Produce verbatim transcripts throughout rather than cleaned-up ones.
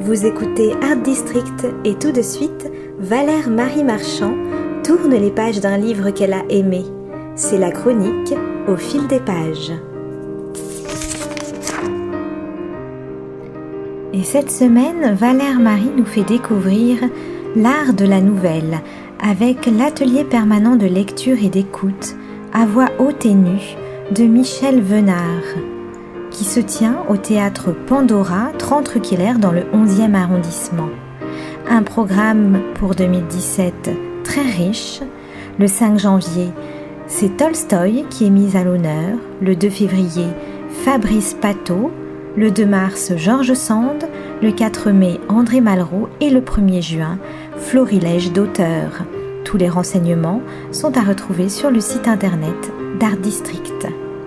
Vous écoutez Art District et tout de suite, Valère Marie Marchand tourne les pages d'un livre qu'elle a aimé. C'est la chronique Au fil des pages. Et cette semaine, Valère Marie nous fait découvrir l'art de la nouvelle avec l'atelier permanent de lecture et d'écoute à voix haute et nue de Michel Venard, qui se tient au théâtre Pandora, trente rue Keller dans le onzième arrondissement. Un programme pour deux mille dix-sept très riche. Le cinq janvier, c'est Tolstoï qui est mis à l'honneur. Le deux février, Fabrice Pateau. Le deux mars, Georges Sand. Le quatre mai, André Malraux. Et le premier juin, Florilège d'auteurs. Tous les renseignements sont à retrouver sur le site internet d'Art District.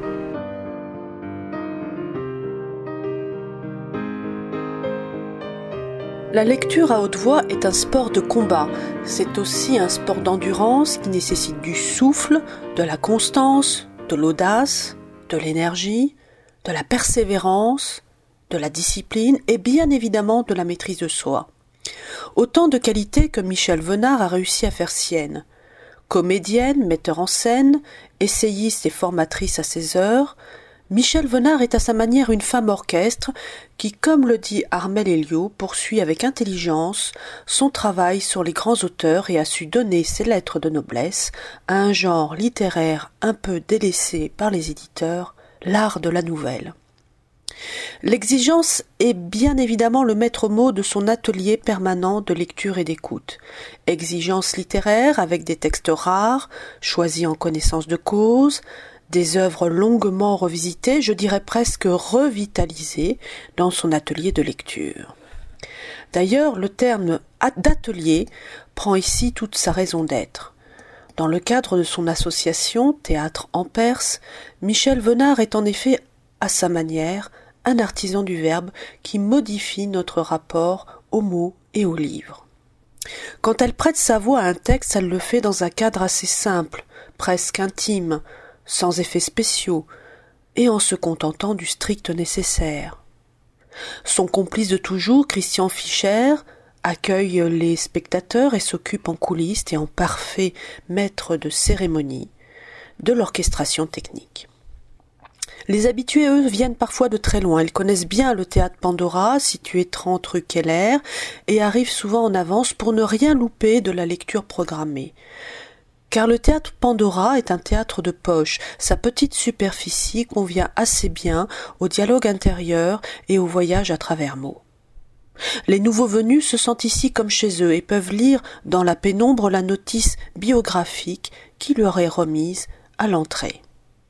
La lecture à haute voix est un sport de combat. C'est aussi un sport d'endurance qui nécessite du souffle, de la constance, de l'audace, de l'énergie, de la persévérance, de la discipline et bien évidemment de la maîtrise de soi. Autant de qualités que Michel Venard a réussi à faire sienne. Comédienne, metteur en scène, essayiste et formatrice à ses heures, Michel Venard est à sa manière une femme orchestre qui, comme le dit Armel Elliot, poursuit avec intelligence son travail sur les grands auteurs et a su donner ses lettres de noblesse à un genre littéraire un peu délaissé par les éditeurs, l'art de la nouvelle. L'exigence est bien évidemment le maître mot de son atelier permanent de lecture et d'écoute. Exigence littéraire avec des textes rares, choisis en connaissance de cause, des œuvres longuement revisitées, je dirais presque revitalisées, dans son atelier de lecture. D'ailleurs, le terme d'atelier prend ici toute sa raison d'être. Dans le cadre de son association Théâtre en Perse, Michel Venard est en effet, à sa manière, un artisan du verbe qui modifie notre rapport aux mots et aux livres. Quand elle prête sa voix à un texte, elle le fait dans un cadre assez simple, presque intime, sans effets spéciaux, et en se contentant du strict nécessaire. Son complice de toujours, Christian Fischer, accueille les spectateurs et s'occupe en coulisses et en parfait maître de cérémonie de l'orchestration technique. Les habitués, eux, viennent parfois de très loin. Ils connaissent bien le théâtre Pandora, situé trente rue Keller, et arrivent souvent en avance pour ne rien louper de la lecture programmée. Car le théâtre Pandora est un théâtre de poche. Sa petite superficie convient assez bien au dialogue intérieur et au voyage à travers mots. Les nouveaux venus se sentent ici comme chez eux et peuvent lire dans la pénombre la notice biographique qui leur est remise à l'entrée.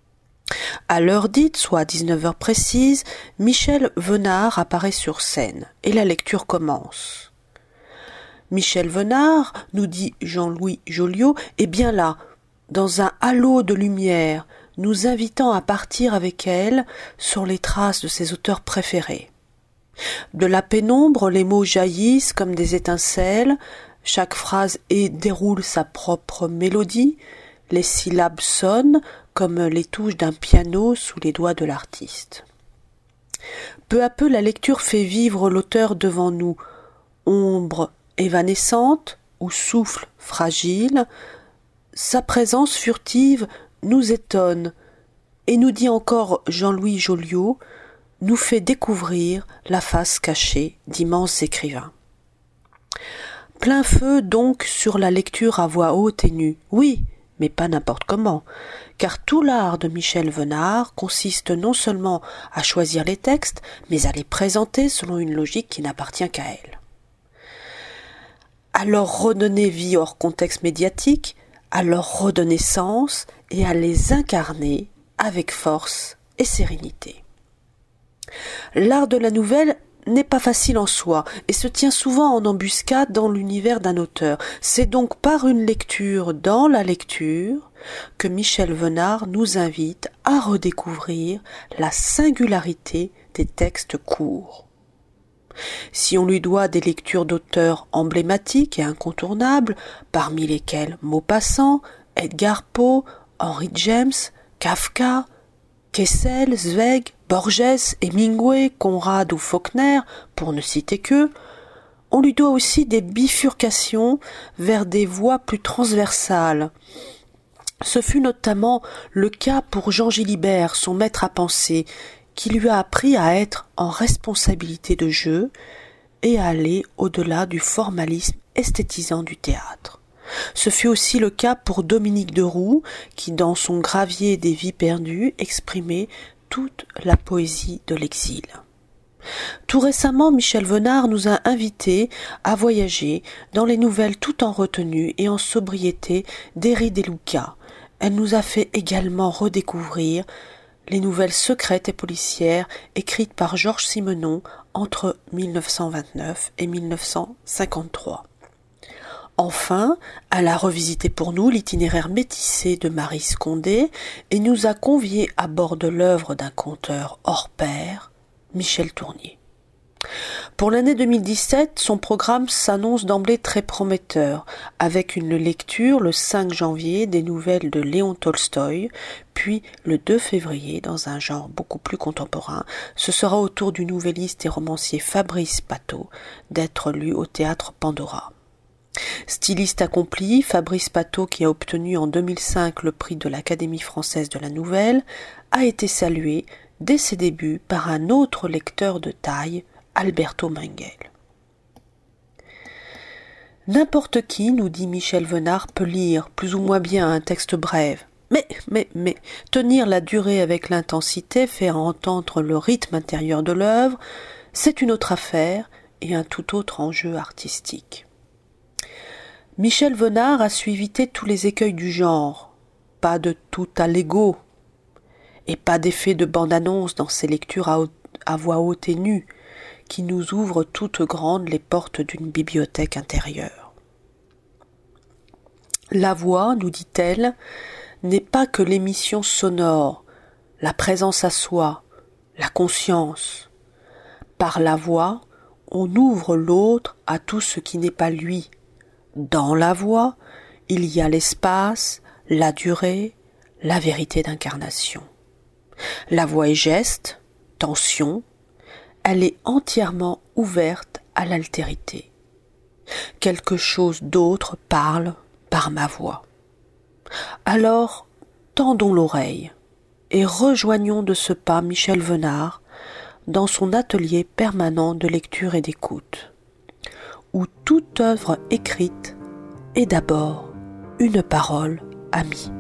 À l'heure dite, soit à dix-neuf heures précises, Michel Venard apparaît sur scène et la lecture commence. Michel Venard, nous dit Jean-Louis Joliot, est bien là, dans un halo de lumière, nous invitant à partir avec elle sur les traces de ses auteurs préférés. De la pénombre, les mots jaillissent comme des étincelles, chaque phrase et déroule sa propre mélodie, les syllabes sonnent comme les touches d'un piano sous les doigts de l'artiste. Peu à peu, la lecture fait vivre l'auteur devant nous, ombre évanescente ou souffle fragile, sa présence furtive nous étonne et, nous dit encore Jean-Louis Joliot, nous fait découvrir la face cachée d'immenses écrivains. Plein feu donc sur la lecture à voix haute et nue, oui, mais pas n'importe comment, car tout l'art de Michel Venard consiste non seulement à choisir les textes, mais à les présenter selon une logique qui n'appartient qu'à elle. À leur redonner vie hors contexte médiatique, à leur redonner sens et à les incarner avec force et sérénité. L'art de la nouvelle n'est pas facile en soi et se tient souvent en embuscade dans l'univers d'un auteur. C'est donc par une lecture dans la lecture que Michel Venard nous invite à redécouvrir la singularité des textes courts. Si on lui doit des lectures d'auteurs emblématiques et incontournables, parmi lesquels Maupassant, Edgar Poe, Henry James, Kafka, Kessel, Zweig, Borges, Hemingway, Conrad ou Faulkner, pour ne citer qu'eux, On lui doit aussi des bifurcations vers des voies plus transversales. Ce fut notamment le cas pour Jean Gilibert, son maître à penser, qui lui a appris à être en responsabilité de jeu et à aller au-delà du formalisme esthétisant du théâtre. Ce fut aussi le cas pour Dominique Deroux, qui dans son Gravier des vies perdues exprimait toute la poésie de l'exil. Tout récemment, Michel Venard nous a invités à voyager dans les nouvelles tout en retenue et en sobriété d'Héry De Luca. Elle nous a fait également redécouvrir les nouvelles secrètes et policières écrites par Georges Simenon entre mille neuf cent vingt-neuf et mille neuf cent cinquante-trois. Enfin, elle a revisité pour nous l'itinéraire métissé de Maryse Condé et nous a conviés à bord de l'œuvre d'un conteur hors pair, Michel Tournier. Pour l'année deux mille dix-sept, son programme s'annonce d'emblée très prometteur, avec une lecture le cinq janvier des nouvelles de Léon Tolstoï, puis le deux février, dans un genre beaucoup plus contemporain, ce sera au tour du nouvelliste et romancier Fabrice Pateau d'être lu au théâtre Pandora. Styliste accompli, Fabrice Pateau, qui a obtenu en deux mille cinq le prix de l'Académie française de la nouvelle, a été salué dès ses débuts par un autre lecteur de taille, Alberto Minguel. N'importe qui, nous dit Michel Venard, peut lire plus ou moins bien un texte bref, mais, mais, mais, tenir la durée avec l'intensité, faire entendre le rythme intérieur de l'œuvre, c'est une autre affaire et un tout autre enjeu artistique. Michel Venard a su éviter tous les écueils du genre, pas de tout à l'ego, et pas d'effet de bande-annonce dans ses lectures à, haute, à voix haute et nue, qui nous ouvrent toutes grandes les portes d'une bibliothèque intérieure. La voix, nous dit-elle, n'est pas que l'émission sonore, la présence à soi, la conscience. Par la voix, on ouvre l'autre à tout ce qui n'est pas lui. Dans la voix, il y a l'espace, la durée, la vérité d'incarnation. La voix est geste, tension, elle est entièrement ouverte à l'altérité. Quelque chose d'autre parle par ma voix. Alors, tendons l'oreille et rejoignons de ce pas Michel Venard dans son atelier permanent de lecture et d'écoute, où toute œuvre écrite est d'abord une parole amie.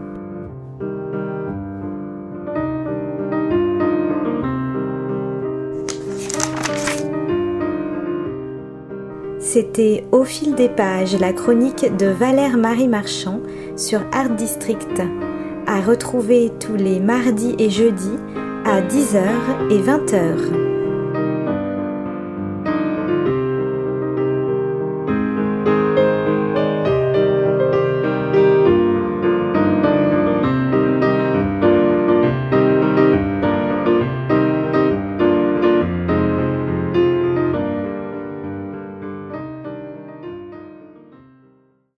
C'était Au fil des pages, la chronique de Valère-Marie Marchand sur Art District, à retrouver tous les mardis et jeudis à dix heures et vingt heures.